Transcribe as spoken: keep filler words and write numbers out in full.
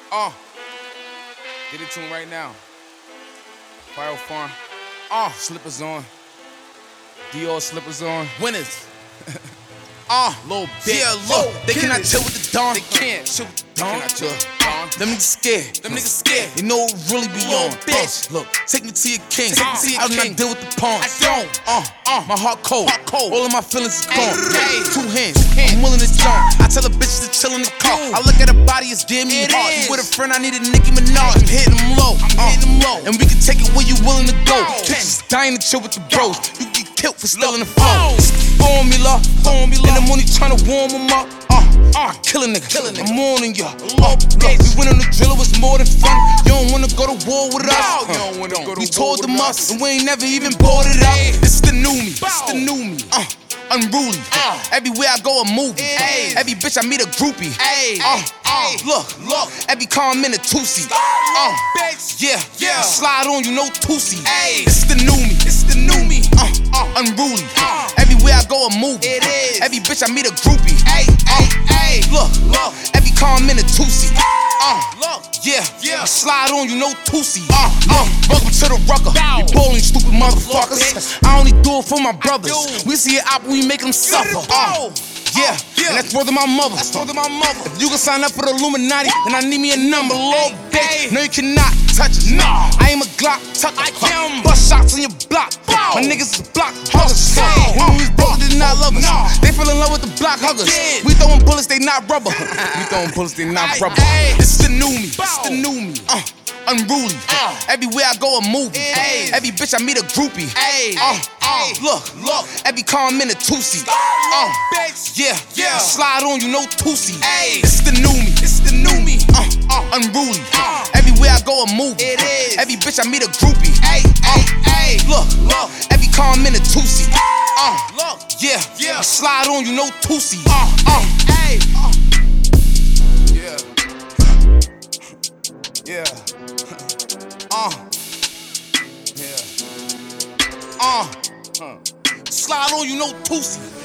Uh, get it to him right now. Fire Farm. Uh, slippers on. Dior slippers on. Winners. Uh, little bitch. Yeah, look, they cannot chill with the dawn. They can't chill with the dawn. They cannot chill with the dawn. Them niggas scared. Them niggas scared. You know what really be on. Bitch, look, take me to your king. Take me to your I do king. Not deal with the pawns. I don't. Uh, uh, my heart cold. Heart cold. All of my feelings is gone. Hey, two hands. Two hands. I'm willing to jump. I tell a bitch to chill in the car. I look at her body, it's damn me hard. You with a friend, I need a Nicki Minaj. I'm hitting them low. I'm uh, hitting them low. And we can take it where you willing to go. Bitches dying to chill with the bros. You get killed for stealing the phone. Formula, formula. And I'm only trying to warm them up. Uh, uh, kill a nigga. Kill a nigga. I'm warning ya. Uh, look, we went on the drill, it was more than fun. You don't wanna go to war with us. Uh, you don't wanna go to we war told them us, and we ain't never even bought it up. This is the new me. This is the new me. Uh, unruly. Uh, Everywhere I go, a movie. Uh, every bitch I meet, a groupie. Uh, uh, look, look. Every car I'm in, a two-seat. Uh, yeah, yeah. Slide on you, no two-seat. This is the new me. This is the new me. Uh, uh, unruly. Uh, Everywhere I go, a movie. It is. Every bitch I meet, a groupie. Ay, ay, ay. Look, look. Every car I'm in, a two-seat. Uh, look, yeah, yeah. I slide on you, no two-seat. Uh, uh, welcome to the rucker. You bowling, stupid motherfuckers. I only do it for my brothers. We see it out, we make them suffer. Uh, yeah, and that's word of my mother. That's word of my mother. If you can sign up for the Illuminati, then I need me a number, little bitch. No, you cannot touch us. No, I am a Glock tucker. I can bust shots on your block. My niggas is block huggers. When we was broke, they did not love us. They fell in love with the block huggers. We throwing bullets, they not rubber. We throwing bullets, they not rubber. This is the new me. This is the new me. Uh. Unruly. Uh, Everywhere I go, a movie. Ay. Every bitch I meet, a groupie. Uh, uh, look, look. Every car I'm in, a two-seat. Uh, yeah, yeah. Slide on you, no two-seat. This is the new me. This is the new me. Uh, uh, unruly. Uh, Everywhere I go, a movie. It is. Every bitch I meet, a groupie. Uh, look, look. Every car I'm in, a two-seat. Uh, look, yeah, yeah. Slide on you, no two-seat. Uh, uh, uh. Yeah. Yeah. Uh, yeah. Uh, huh. Slide on you, no two-seat.